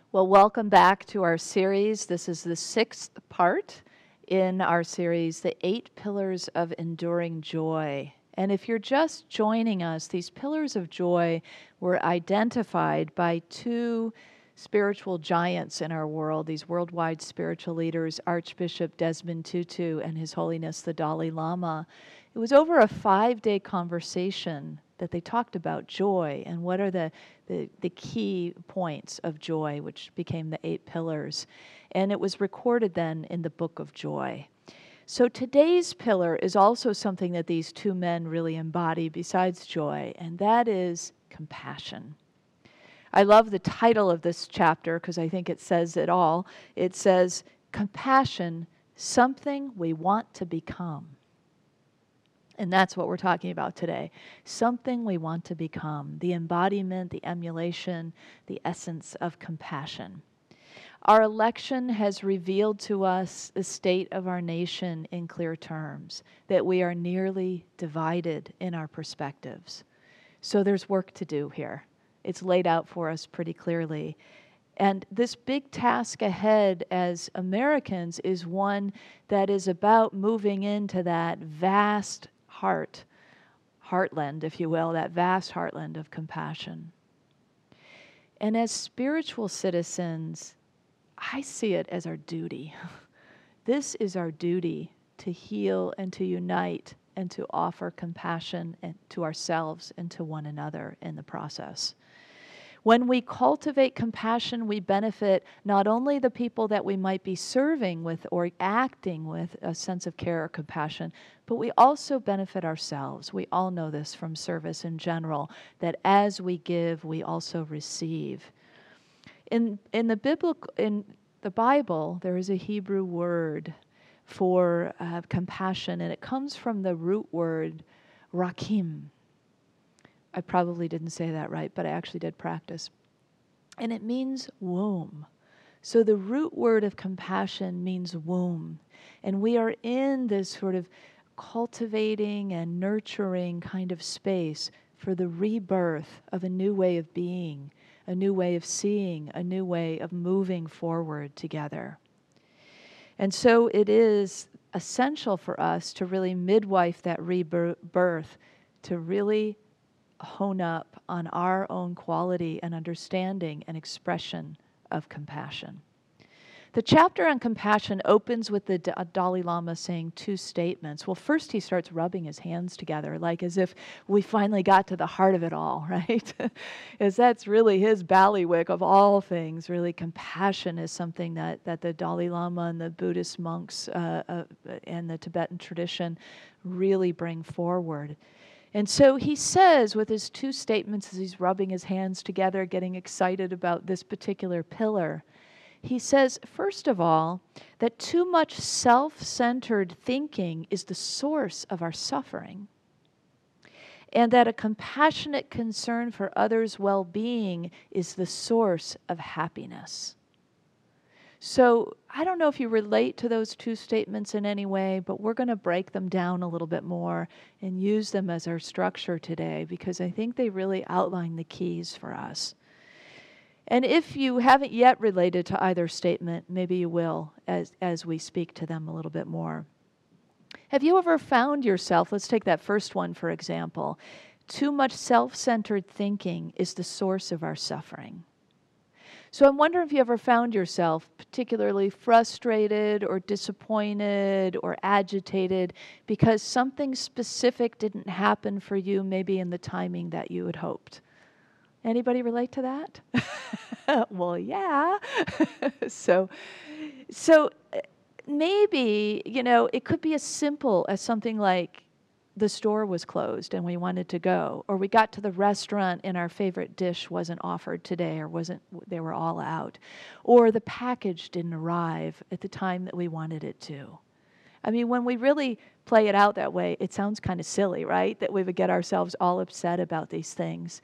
Well, welcome back to our series. This is the sixth part in our series, The 8 Pillars of Enduring Joy. And if you're just joining us, these pillars of joy were identified by two spiritual giants in our world, these worldwide spiritual leaders, Archbishop Desmond Tutu and His Holiness the Dalai Lama. It was over a 5-day conversation that they talked about joy and what are the key points of joy, which became the 8 pillars. And it was recorded then in the Book of Joy. So today's pillar is also something that these two men really embody besides joy, and that is compassion. I love the title of this chapter because I think it says it all. It says, compassion, something we want to become. And that's what we're talking about today. Something we want to become. The embodiment, the emulation, the essence of compassion. Our election has revealed to us the state of our nation in clear terms, that we are nearly divided in our perspectives. So there's work to do here. It's laid out for us pretty clearly. And this big task ahead as Americans is one that is about moving into that vast heartland, if you will, that vast heartland of compassion. And as spiritual citizens, I see it as our duty. This is our duty to heal and to unite and to offer compassion and to ourselves and to one another in the process. When we cultivate compassion, we benefit not only the people that we might be serving with or acting with a sense of care or compassion, but we also benefit ourselves. We all know this from service in general, that as we give, we also receive. In the Bible, there is a Hebrew word for compassion, and it comes from the root word rakim. I probably didn't say that right, but I actually did practice. And it means womb. So the root word of compassion means womb. And we are in this sort of cultivating and nurturing kind of space for the rebirth of a new way of being, a new way of seeing, a new way of moving forward together. And so it is essential for us to really midwife that rebirth, to really hone up on our own quality and understanding and expression of compassion. The chapter on compassion opens with the Dalai Lama saying 2 statements. Well, first he starts rubbing his hands together, like as if we finally got to the heart of it all, right? As that's really his ballywick of all things. Really, compassion is something that the Dalai Lama and the Buddhist monks and the Tibetan tradition really bring forward. And so he says with his 2 statements as he's rubbing his hands together, getting excited about this particular pillar, he says, first of all, that too much self-centered thinking is the source of our suffering, and that a compassionate concern for others' well-being is the source of happiness. So I don't know if you relate to those 2 statements in any way, but we're going to break them down a little bit more and use them as our structure today because I think they really outline the keys for us. And if you haven't yet related to either statement, maybe you will as we speak to them a little bit more. Have you ever found yourself, let's take that first one for example, too much self-centered thinking is the source of our suffering. So I'm wondering if you ever found yourself particularly frustrated or disappointed or agitated because something specific didn't happen for you maybe in the timing that you had hoped. Anybody relate to that? Well, yeah. So maybe, it could be as simple as something like the store was closed and we wanted to go, or we got to the restaurant and our favorite dish wasn't offered today or they were all out, or the package didn't arrive at the time that we wanted it to. I mean, when we really play it out that way, it sounds kind of silly, right? That we would get ourselves all upset about these things.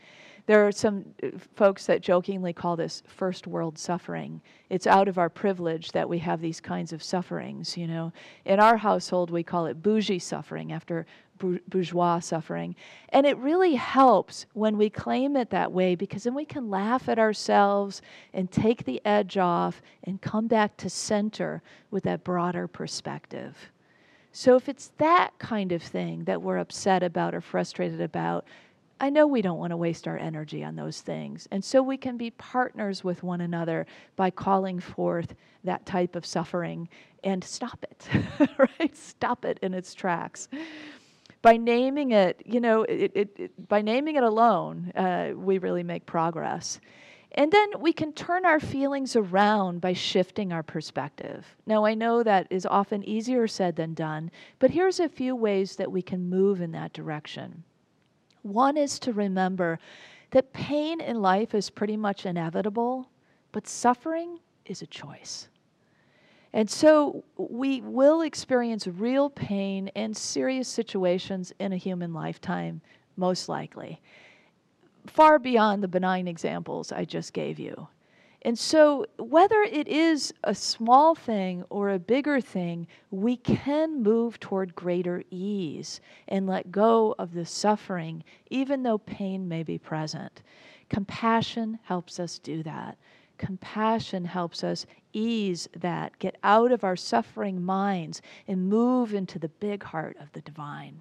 There are some folks that jokingly call this first world suffering. It's out of our privilege that we have these kinds of sufferings, you know. In our household, we call it bougie suffering after bourgeois suffering. And it really helps when we claim it that way, because then we can laugh at ourselves and take the edge off and come back to center with that broader perspective. So if it's that kind of thing that we're upset about or frustrated about, I know we don't want to waste our energy on those things. And so we can be partners with one another by calling forth that type of suffering and stop it, right? Stop it in its tracks. By naming it, you know, by naming it alone, we really make progress. And then we can turn our feelings around by shifting our perspective. Now, I know that is often easier said than done, but here's a few ways that we can move in that direction. One is to remember that pain in life is pretty much inevitable, but suffering is a choice. And so we will experience real pain and serious situations in a human lifetime, most likely, far beyond the benign examples I just gave you. And so whether it is a small thing or a bigger thing, we can move toward greater ease and let go of the suffering, even though pain may be present. Compassion helps us do that. Compassion helps us ease that, get out of our suffering minds, and move into the big heart of the divine.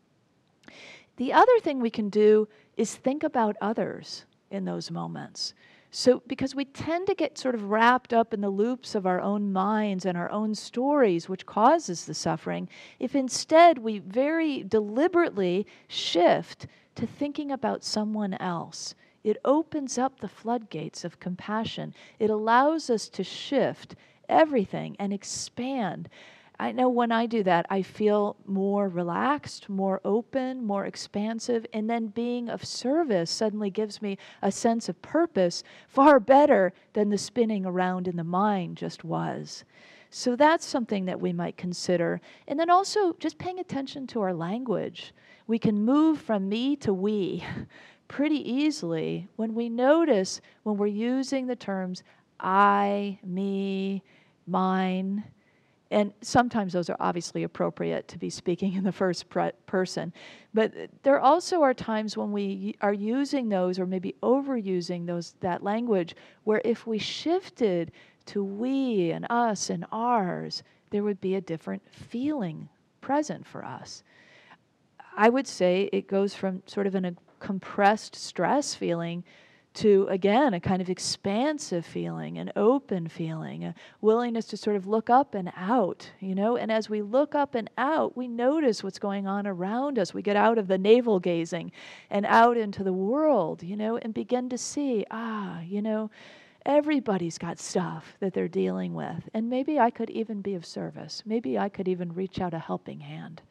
The other thing we can do is think about others in those moments. So, because we tend to get sort of wrapped up in the loops of our own minds and our own stories, which causes the suffering, if instead we very deliberately shift to thinking about someone else, it opens up the floodgates of compassion. It allows us to shift everything and expand. I know when I do that, I feel more relaxed, more open, more expansive, and then being of service suddenly gives me a sense of purpose far better than the spinning around in the mind just was. So that's something that we might consider. And then also just paying attention to our language. We can move from me to we pretty easily when we notice when we're using the terms I, me, mine. And sometimes those are obviously appropriate to be speaking in the first person. But there also are times when we are using those or maybe overusing that language where if we shifted to we and us and ours, there would be a different feeling present for us. I would say it goes from sort of a compressed stress feeling to, again, a kind of expansive feeling, an open feeling, a willingness to sort of look up and out, you know? And as we look up and out, we notice what's going on around us. We get out of the navel gazing and out into the world, you know, and begin to see, you know, everybody's got stuff that they're dealing with. And maybe I could even be of service. Maybe I could even reach out a helping hand.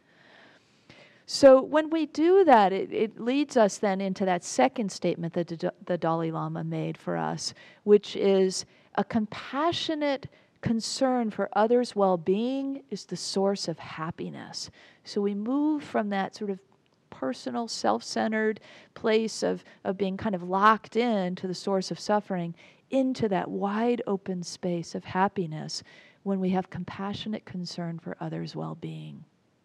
So when we do that, it leads us then into that second statement that the Dalai Lama made for us, which is a compassionate concern for others' well-being is the source of happiness. So we move from that sort of personal, self-centered place of being kind of locked in to the source of suffering into that wide open space of happiness when we have compassionate concern for others' well-being.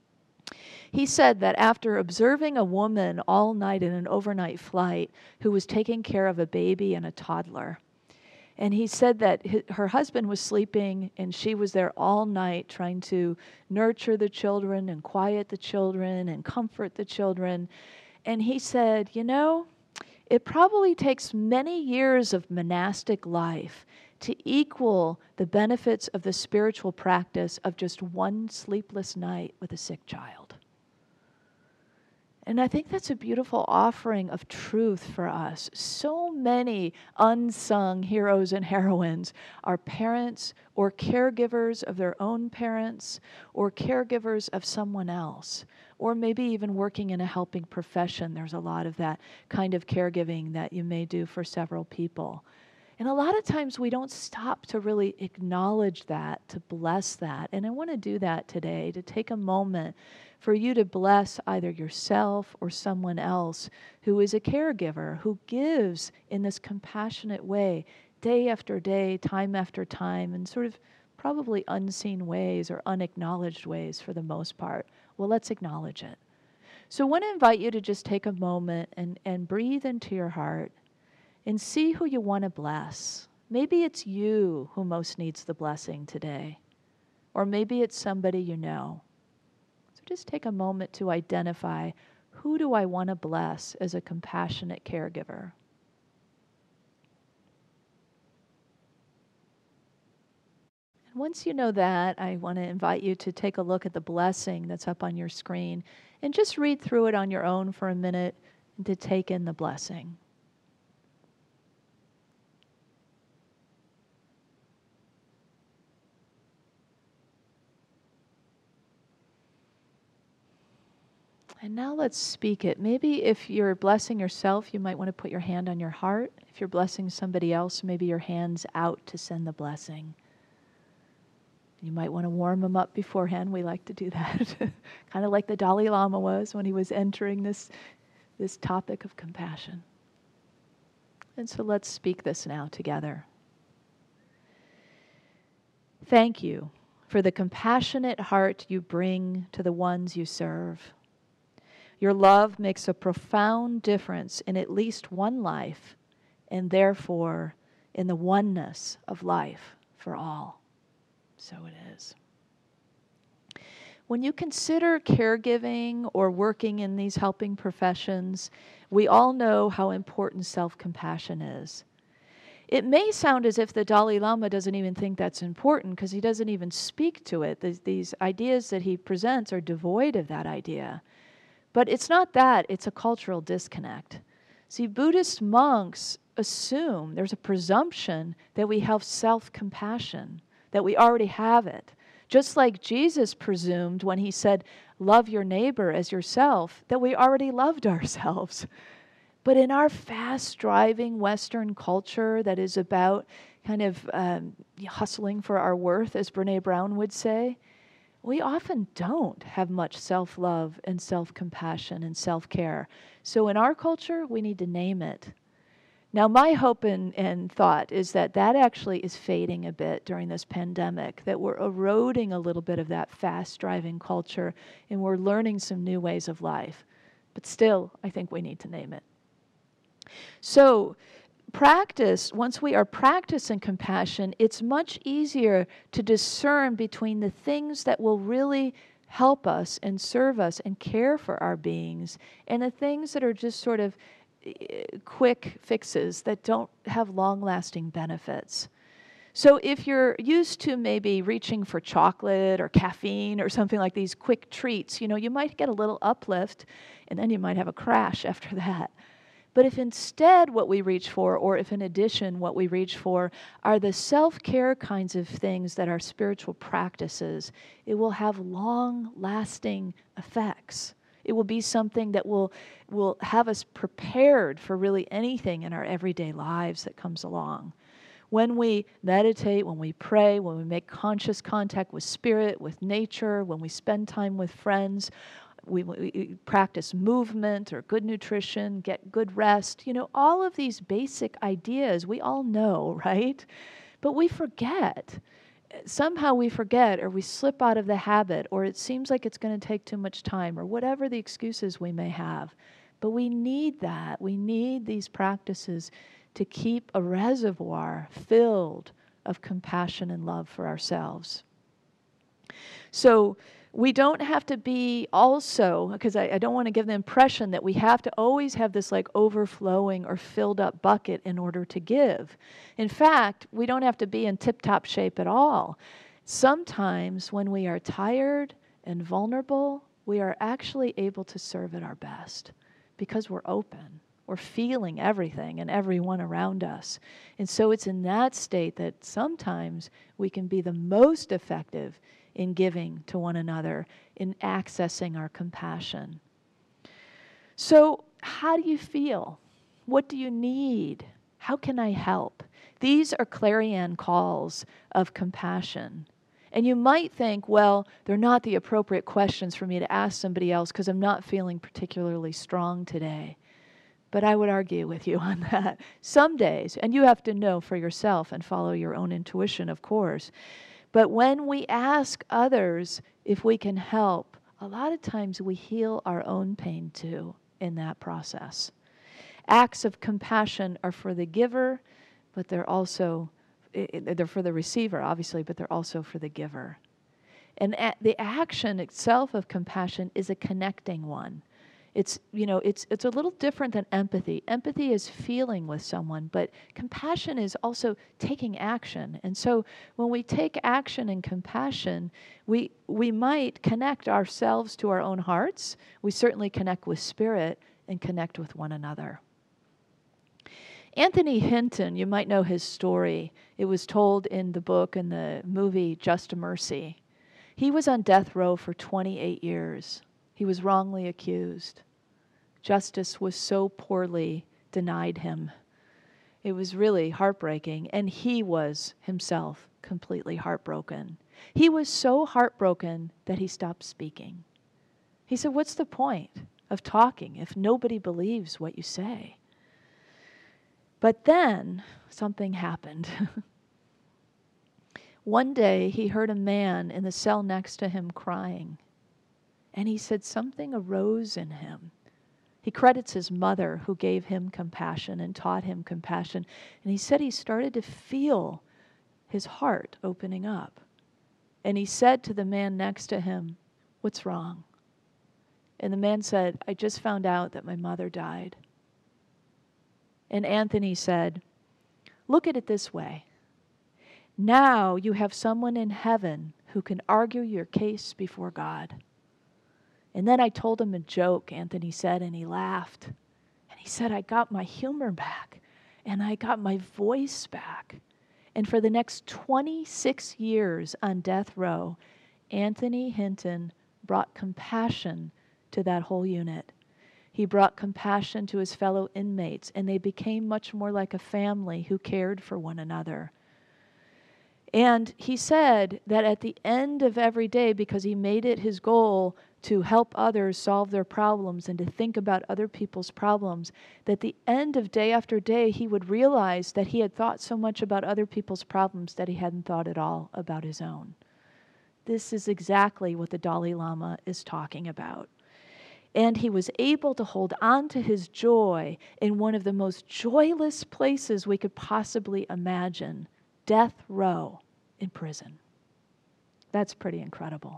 He said that after observing a woman all night in an overnight flight who was taking care of a baby and a toddler, and he said that her husband was sleeping and she was there all night trying to nurture the children and quiet the children and comfort the children. And he said, you know, it probably takes many years of monastic life to equal the benefits of the spiritual practice of just one sleepless night with a sick child. And I think that's a beautiful offering of truth for us. So many unsung heroes and heroines are parents or caregivers of their own parents or caregivers of someone else, or maybe even working in a helping profession. There's a lot of that kind of caregiving that you may do for several people. And a lot of times we don't stop to really acknowledge that, to bless that. And I want to do that today, to take a moment for you to bless either yourself or someone else who is a caregiver, who gives in this compassionate way, day after day, time after time, in sort of probably unseen ways or unacknowledged ways for the most part. Well, let's acknowledge it. So I want to invite you to just take a moment and breathe into your heart and see who you want to bless. Maybe it's you who most needs the blessing today, or maybe it's somebody you know. So just take a moment to identify, who do I want to bless as a compassionate caregiver? And once you know that, I want to invite you to take a look at the blessing that's up on your screen and just read through it on your own for a minute and to take in the blessing. And now let's speak it. Maybe if you're blessing yourself, you might want to put your hand on your heart. If you're blessing somebody else, maybe your hand's out to send the blessing. You might want to warm them up beforehand. We like to do that. Kind of like the Dalai Lama was when he was entering this topic of compassion. And so let's speak this now together. Thank you for the compassionate heart you bring to the ones you serve. Your love makes a profound difference in at least one life, and therefore in the oneness of life for all. So it is. When you consider caregiving or working in these helping professions, we all know how important self-compassion is. It may sound as if the Dalai Lama doesn't even think that's important because he doesn't even speak to it. These ideas that he presents are devoid of that idea. But it's not that, it's a cultural disconnect. See, Buddhist monks assume, there's a presumption that we have self-compassion, that we already have it. Just like Jesus presumed when he said, love your neighbor as yourself, that we already loved ourselves. But in our fast-driving Western culture that is about kind of hustling for our worth, as Brene Brown would say, we often don't have much self-love and self-compassion and self-care. So in our culture, we need to name it. Now, my hope and thought is that actually is fading a bit during this pandemic, that we're eroding a little bit of that fast-driving culture, and we're learning some new ways of life. But still, I think we need to name it. So, once we are practicing compassion, it's much easier to discern between the things that will really help us and serve us and care for our beings and the things that are just sort of quick fixes that don't have long-lasting benefits. So if you're used to maybe reaching for chocolate or caffeine or something like these quick treats, you might get a little uplift and then you might have a crash after that. But if instead what we reach for, or if in addition what we reach for, are the self-care kinds of things that are spiritual practices, it will have long-lasting effects. It will be something that will have us prepared for really anything in our everyday lives that comes along. When we meditate, when we pray, when we make conscious contact with spirit, with nature, when we spend time with friends, we practice movement or good nutrition, get good rest, all of these basic ideas we all know, right? But we forget. Somehow we forget, or we slip out of the habit, or it seems like it's going to take too much time, or whatever the excuses we may have. But we need that. We need these practices to keep a reservoir filled of compassion and love for ourselves. So we don't have to be also, because I don't want to give the impression that we have to always have this like overflowing or filled up bucket in order to give. In fact, we don't have to be in tip-top shape at all. Sometimes when we are tired and vulnerable, we are actually able to serve at our best because we're open. We're feeling everything and everyone around us. And so it's in that state that sometimes we can be the most effective in giving to one another, in accessing our compassion. So how do you feel? What do you need? How can I help? These are clarion calls of compassion. And you might think, well, they're not the appropriate questions for me to ask somebody else because I'm not feeling particularly strong today. But I would argue with you on that. Some days, and you have to know for yourself and follow your own intuition, of course. But when we ask others if we can help, a lot of times we heal our own pain too in that process. Acts of compassion are for the giver, but they're also, they're for the receiver, obviously, but they're also for the giver. And the action itself of compassion is a connecting one. It's a little different than empathy. Empathy is feeling with someone, but compassion is also taking action. And so when we take action in compassion, we might connect ourselves to our own hearts. We certainly connect with spirit and connect with one another. Anthony Hinton, you might know his story. It was told in the book and the movie Just Mercy. He was on death row for 28 years. He was wrongly accused. Justice was so poorly denied him. It was really heartbreaking, and he was himself completely heartbroken. He was so heartbroken that he stopped speaking. He said, "What's the point of talking if nobody believes what you say?" But then something happened. One day he heard a man in the cell next to him crying. And he said something arose in him. He credits his mother who gave him compassion and taught him compassion. And he said he started to feel his heart opening up. And he said to the man next to him, "What's wrong?" And the man said, "I just found out that my mother died." And Anthony said, "Look at it this way. Now you have someone in heaven who can argue your case before God." And then I told him a joke, Anthony said, and he laughed. And he said, "I got my humor back, and I got my voice back." And for the next 26 years on death row, Anthony Hinton brought compassion to that whole unit. He brought compassion to his fellow inmates, and they became much more like a family who cared for one another. And he said that at the end of every day, because he made it his goal to help others solve their problems and to think about other people's problems, that at the end of day after day, he would realize that he had thought so much about other people's problems that he hadn't thought at all about his own. This is exactly what the Dalai Lama is talking about. And he was able to hold on to his joy in one of the most joyless places we could possibly imagine, death row in prison. That's pretty incredible.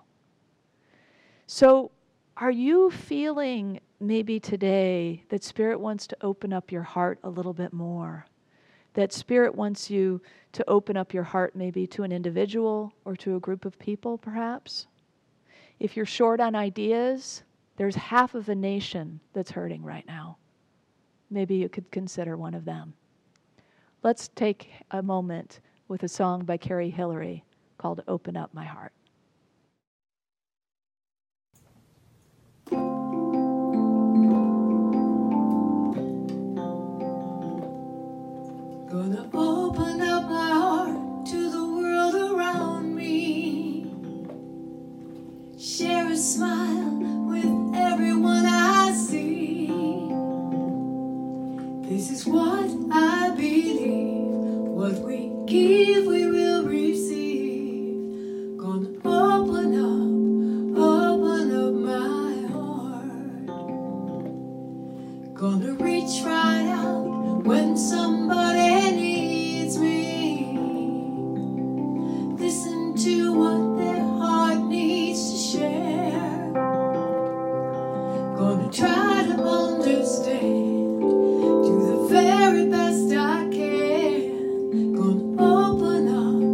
So are you feeling maybe today that Spirit wants to open up your heart a little bit more? That Spirit wants you to open up your heart maybe to an individual or to a group of people perhaps? If you're short on ideas, there's half of a nation that's hurting right now. Maybe you could consider one of them. Let's take a moment with a song by Carrie Hillary called "Open Up My Heart." Gonna open up my heart to the world around me. Share a smile with everyone I see. This is what I believe. What we give, we will receive. Gonna open up my heart. Gonna reach right out when somebody needs me. Listen to what their heart needs to share. Gonna try to understand, do the very best I can. Gonna open up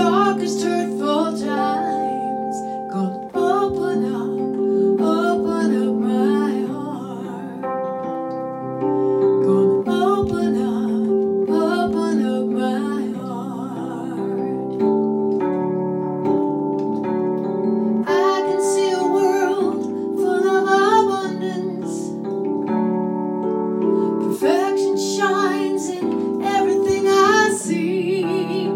darkest hurtful times. Gonna open up my heart. Gonna open up my heart. I can see a world full of abundance. Perfection shines in everything I see.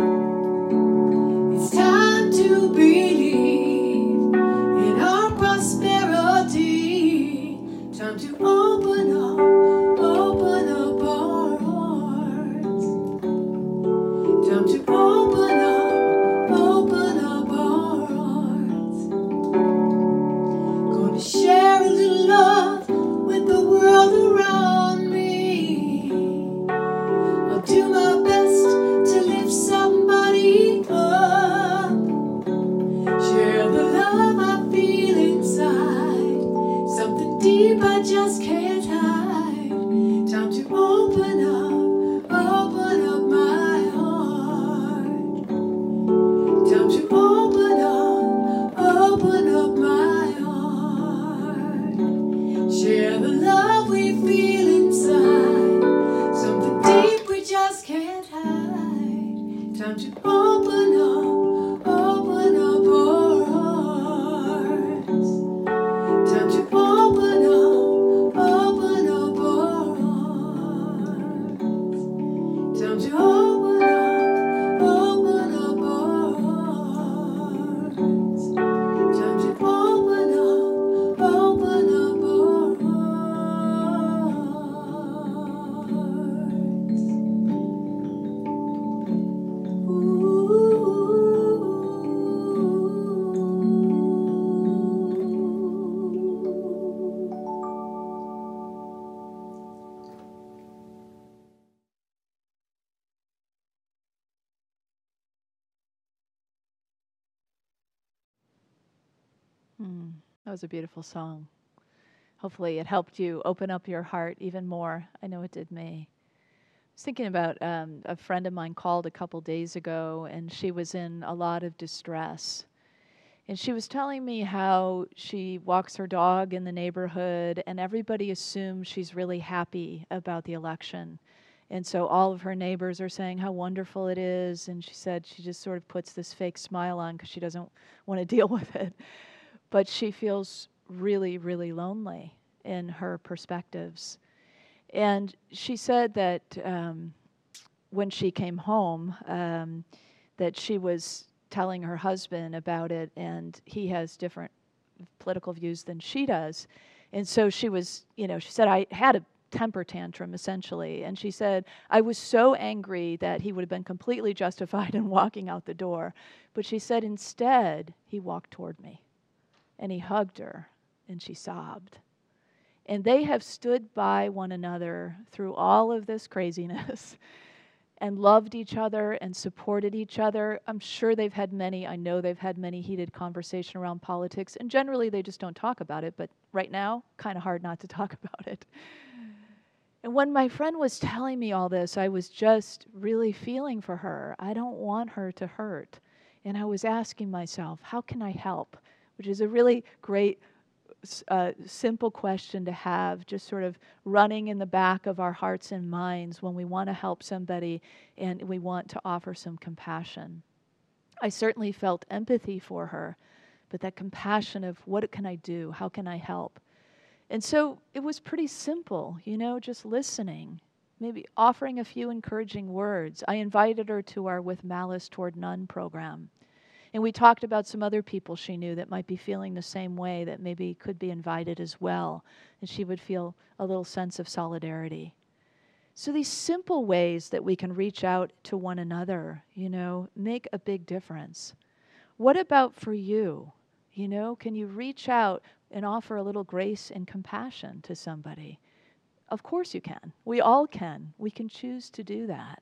It's time to believe in our prosperity. Time to open up our hearts. Time to open up our hearts. Gonna share a little love with the world around me. I'll do my best to lift somebody up. Share the love I feel inside. Something deep I just can't hide. Time to open up my heart. Time to open up my heart. Share the love we feel inside. Something deep we just can't hide. Time to open up our hearts. Time to open up our hearts. Time to open up our hearts. Time to open up our That was a beautiful song. Hopefully, it helped you open up your heart even more. I know it did me. I was thinking about a friend of mine called a couple days ago, and she was in a lot of distress. And she was telling me how she walks her dog in the neighborhood, and everybody assumes she's really happy about the election. And so all of her neighbors are saying how wonderful it is. And she said she just sort of puts this fake smile on because she doesn't want to deal with it. But she feels really, really lonely in her perspectives. And she said that when she came home, that she was telling her husband about it, and he has different political views than she does. And so she was, she said, I had a temper tantrum, essentially. And she said, I was so angry that he would have been completely justified in walking out the door. But she said, instead, he walked toward me, and he hugged her, and she sobbed. And they have stood by one another through all of this craziness and loved each other and supported each other. I'm sure I know they've had many heated conversation around politics, and generally they just don't talk about it, but right now, kind of hard not to talk about it. And when my friend was telling me all this, I was just really feeling for her. I don't want her to hurt. And I was asking myself, how can I help? Which is a really great, simple question to have, just sort of running in the back of our hearts and minds when we want to help somebody and we want to offer some compassion. I certainly felt empathy for her, but that compassion of what can I do? How can I help? And so it was pretty simple, just listening, maybe offering a few encouraging words. I invited her to our With Malice Toward None program. And we talked about some other people she knew that might be feeling the same way, that maybe could be invited as well, and she would feel a little sense of solidarity. So these simple ways that we can reach out to one another, make a big difference. What about for you? Can you reach out and offer a little grace and compassion to somebody? Of course you can. We all can. We can choose to do that.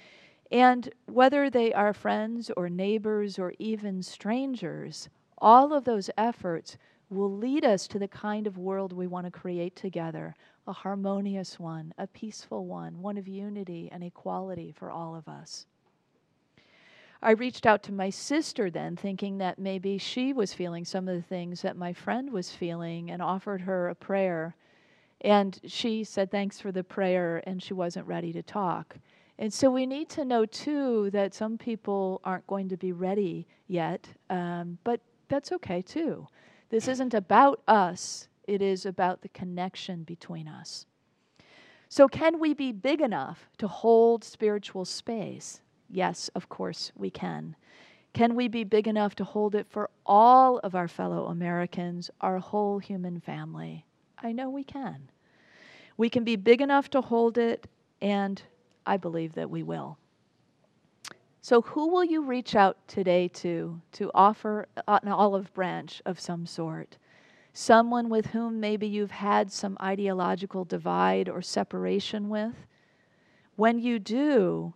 And whether they are friends or neighbors or even strangers, all of those efforts will lead us to the kind of world we want to create together, a harmonious one, a peaceful one of unity and equality for all of us. I reached out to my sister then, thinking that maybe she was feeling some of the things that my friend was feeling, and offered her a prayer. And she said, thanks for the prayer, and she wasn't ready to talk. And so we need to know, too, that some people aren't going to be ready yet, but that's okay, too. This isn't about us. It is about the connection between us. So can we be big enough to hold spiritual space? Yes, of course we can. Can we be big enough to hold it for all of our fellow Americans, our whole human family? I know we can. We can be big enough to hold it, and I believe that we will. So who will you reach out today to offer an olive branch of some sort? Someone with whom maybe you've had some ideological divide or separation with? When you do,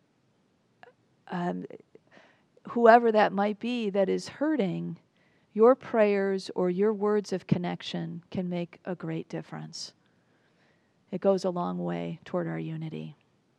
whoever that might be that is hurting, your prayers or your words of connection can make a great difference. It goes a long way toward our unity.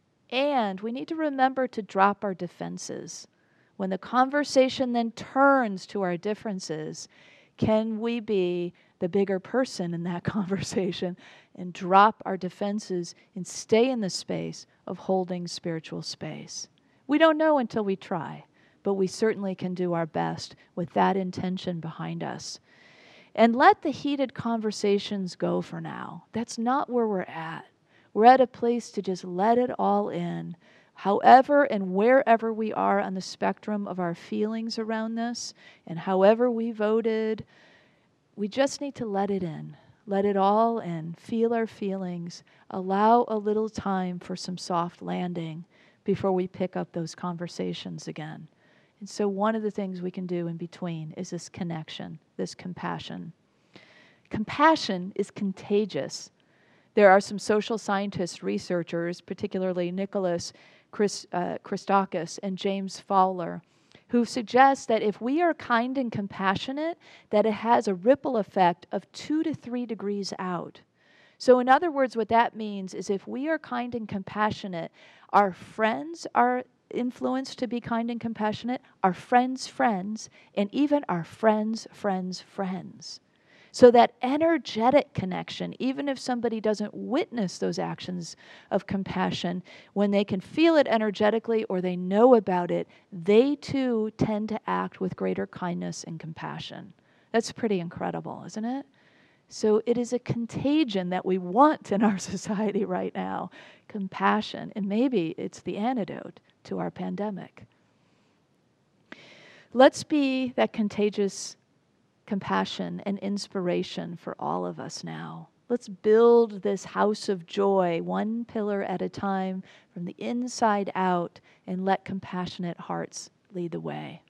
And we need to remember to drop our defenses. When the conversation then turns to our differences, can we be the bigger person in that conversation and drop our defenses and stay in the space of holding spiritual space? We don't know until we try, but we certainly can do our best with that intention behind us. And let the heated conversations go for now. That's not where we're at. We're at a place to just let it all in. However and wherever we are on the spectrum of our feelings around this, and however we voted, we just need to let it in. Let it all in. Feel our feelings. Allow a little time for some soft landing before we pick up those conversations again. And so one of the things we can do in between is this connection, this compassion. Compassion is contagious. There are some social scientists, researchers, particularly Nicholas Christakis and James Fowler, who suggest that if we are kind and compassionate, that it has a ripple effect of 2 to 3 degrees out. So in other words, what that means is if we are kind and compassionate, our friends are influenced to be kind and compassionate, our friends' friends, and even our friends' friends' friends. So that energetic connection, even if somebody doesn't witness those actions of compassion, when they can feel it energetically or they know about it, they too tend to act with greater kindness and compassion. That's pretty incredible, isn't it? So it is a contagion that we want in our society right now, compassion, and maybe it's the antidote to our pandemic. Let's be that contagious compassion and inspiration for all of us now. Let's build this house of joy, one pillar at a time, from the inside out, and let compassionate hearts lead the way.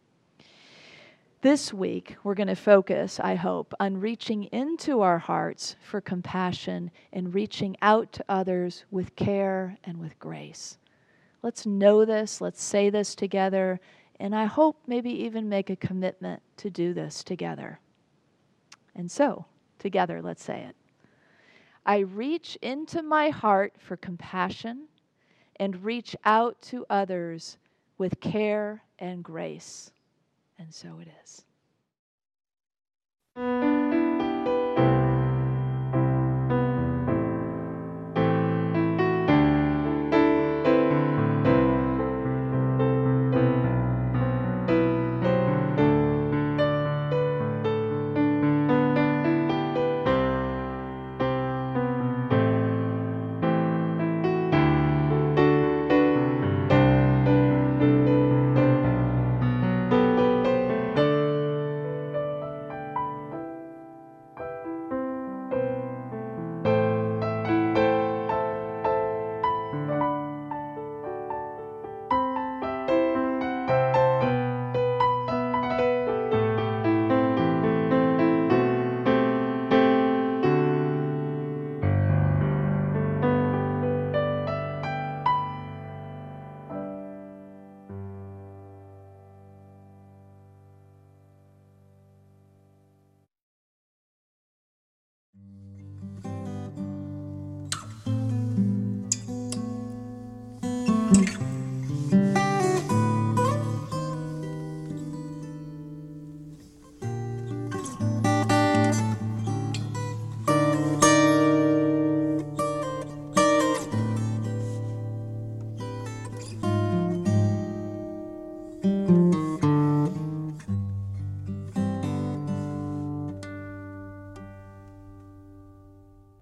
This week, we're going to focus, I hope, on reaching into our hearts for compassion and reaching out to others with care and with grace. Let's know this, let's say this together, and I hope maybe even make a commitment to do this together. And so, together, let's say it. I reach into my heart for compassion and reach out to others with care and grace. And so it is.